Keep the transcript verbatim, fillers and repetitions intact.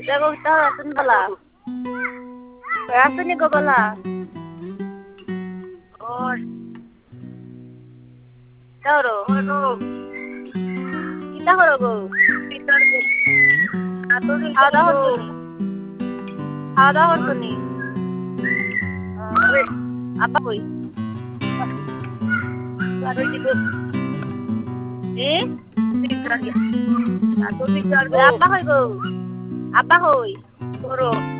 দেখো তাও আসুন বলা আসুনি গো বলা ওর তাওরো কিতা করো গো খাওয়া দাওয়া হচ্ছনি খাওয়া দাওয়া হচ্ছনি আব্বা কই আব্বা কই গো আব্বা কই